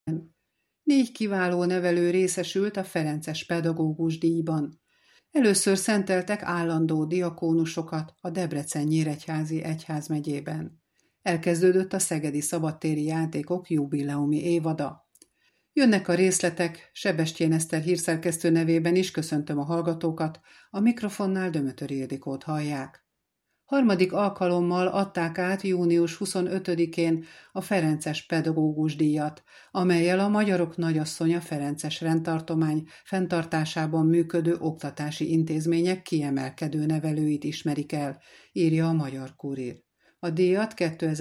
4 kiváló nevelő részesült a ferences pedagógus díjban. Először szenteltek állandó diakónusokat a Debrecen-Nyíregyházi egyházmegyében. Elkezdődött a szegedi szabadtéri játékok jubileumi évada. Jönnek a részletek, Sebestyén Eszter hírszerkesztő nevében is köszöntöm a hallgatókat, a mikrofonnál Dömötöri Ildikót hallják. Harmadik alkalommal adták át június 25-én a ferences pedagógus díjat, amellyel a Magyarok Nagyasszonya Ferences rendtartomány fenntartásában működő oktatási intézmények kiemelkedő nevelőit ismerik el, írja a Magyar Kurír. A díjat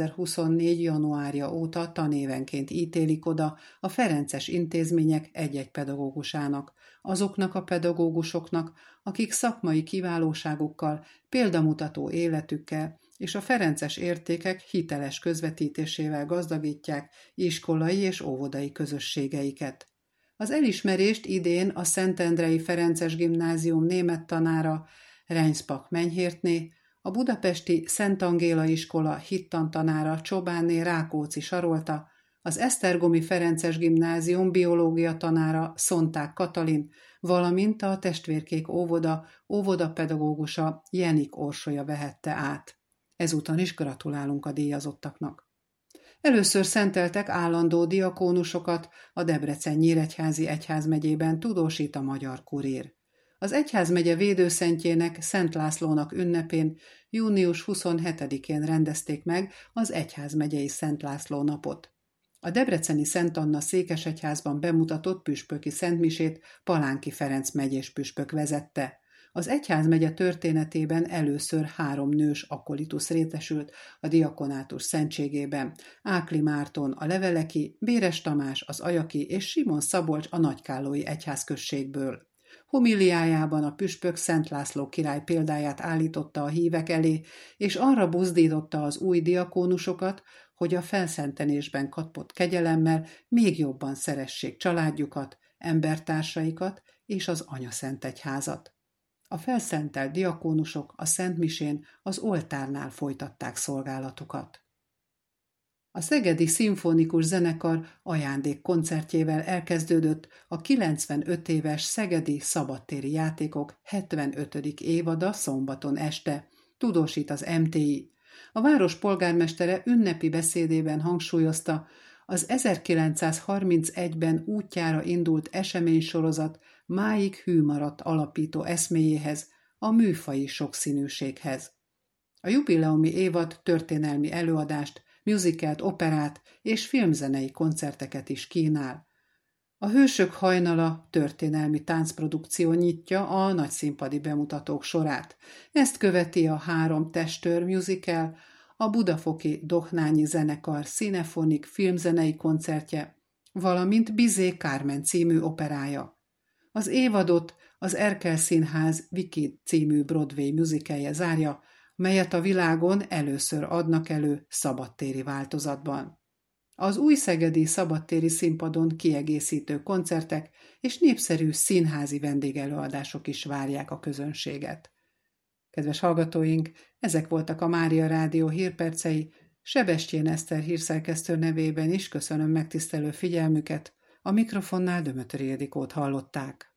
2024. januárja óta tanévenként ítélik oda a ferences intézmények egy-egy pedagógusának, azoknak a pedagógusoknak, akik szakmai kiválóságukkal, példamutató életükkel és a ferences értékek hiteles közvetítésével gazdagítják iskolai és óvodai közösségeiket. Az elismerést idén a Szentendrei Ferences Gimnázium német tanára Reinsbach Menyhértné, a budapesti Szent Angéla iskola hittantanára Csobánné Rákóczi Sarolta, az Esztergomi Ferences Gimnázium biológia tanára Szonták Katalin, valamint a Testvérkék óvodapedagógusa Jenik Orsolya vehette át. Ezúton is gratulálunk a díjazottaknak. Először szenteltek állandó diakónusokat a Debrecen-Nyíregyházi egyházmegyében, tudósít a Magyar Kurír. Az egyházmegye védőszentjének, Szent Lászlónak ünnepén június 27-én rendezték meg az egyházmegyei Szent László napot. A debreceni Szent Anna székesegyházban bemutatott püspöki szentmisét Palánki Ferenc megyés püspök vezette. Az egyházmegye történetében először 3 nős akolitus részesült a diakonátus szentségében: Ákli Márton a leveleki, Béres Tamás az ajaki és Simon Szabolcs a nagykállói egyházközségből. Homiliájában a püspök Szent László király példáját állította a hívek elé, és arra buzdította az új diakónusokat, hogy a felszentelésben kapott kegyelemmel még jobban szeressék családjukat, embertársaikat és az Anyaszentegyházat. A felszentelt diakónusok a szentmisén az oltárnál folytatták szolgálatukat. A Szegedi Szimfonikus Zenekar ajándékkoncertjével elkezdődött a 95 éves Szegedi Szabadtéri Játékok 75. évada szombaton este, tudósít az MTI. A város polgármestere ünnepi beszédében hangsúlyozta, az 1931-ben útjára indult eseménysorozat máig hű maradt alapító eszméjéhez, a műfaji sokszínűséghez. A jubileumi évad történelmi előadást, musicalt, operát és filmzenei koncerteket is kínál. A Hősök hajnala történelmi táncprodukció nyitja a nagyszínpadi bemutatók sorát. Ezt követi a 3 testőr musical, a budafoki Dohnányi Zenekar színefonik filmzenei koncertje, valamint Bizé Kármen című operája. Az évadot az Erkel Színház Wicked című Broadway musicalje zárja, melyet a világon először adnak elő szabadtéri változatban. Az új szegedi szabadtéri színpadon kiegészítő koncertek és népszerű színházi vendégelőadások is várják a közönséget. Kedves hallgatóink, ezek voltak a Mária Rádió hírpercei, Sebestyén Eszter hírszerkesztő nevében is köszönöm megtisztelő figyelmüket, a mikrofonnál Dömötöri Ildikót hallották.